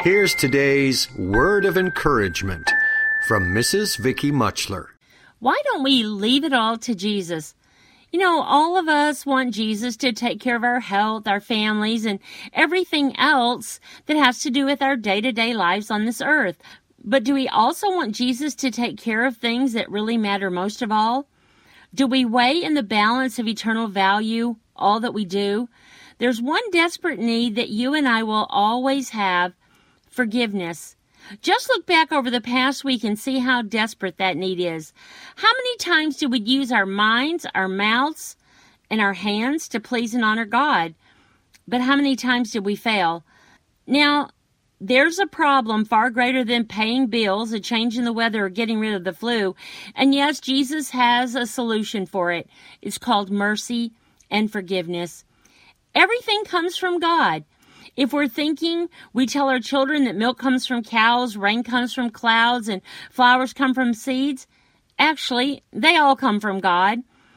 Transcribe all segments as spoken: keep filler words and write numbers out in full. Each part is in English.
Here's today's word of encouragement from Missus Vicky Muchler. Why don't we leave it all to Jesus? You know, all of us want Jesus to take care of our health, our families, and everything else that has to do with our day-to-day lives on this earth. But do we also want Jesus to take care of things that really matter most of all? Do we weigh in the balance of eternal value all that we do? There's one desperate need that you and I will always have: forgiveness. Just look back over the past week and see how desperate that need is. How many times do we use our minds, our mouths, and our hands to please and honor God? But how many times did we fail? Now, there's a problem far greater than paying bills, a change in the weather, or getting rid of the flu. And yes, Jesus has a solution for it. It's called mercy and forgiveness. Everything comes from God. If we're thinking we tell our children that milk comes from cows, rain comes from clouds, and flowers come from seeds, actually, they all come from God.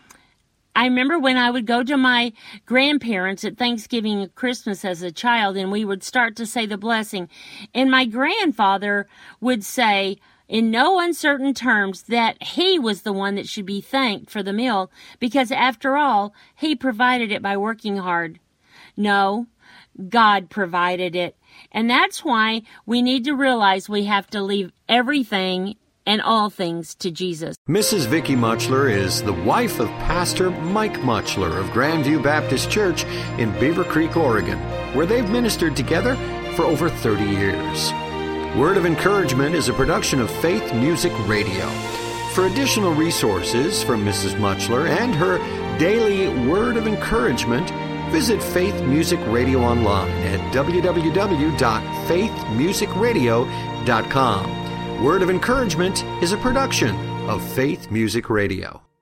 I remember when I would go to my grandparents at Thanksgiving and Christmas as a child, and we would start to say the blessing. And my grandfather would say, in no uncertain terms, that he was the one that should be thanked for the meal, because after all, he provided it by working hard. No, God provided it. And that's why we need to realize we have to leave everything and all things to Jesus. Missus Vicky Muchler is the wife of Pastor Mike Muchler of Grandview Baptist Church in Beaver Creek, Oregon, where they've ministered together for over thirty years. Word of Encouragement is a production of Faith Music Radio. For additional resources from Missus Muchler and her daily Word of Encouragement, visit Faith Music Radio online at w w w dot faith music radio dot com. Word of Encouragement is a production of Faith Music Radio.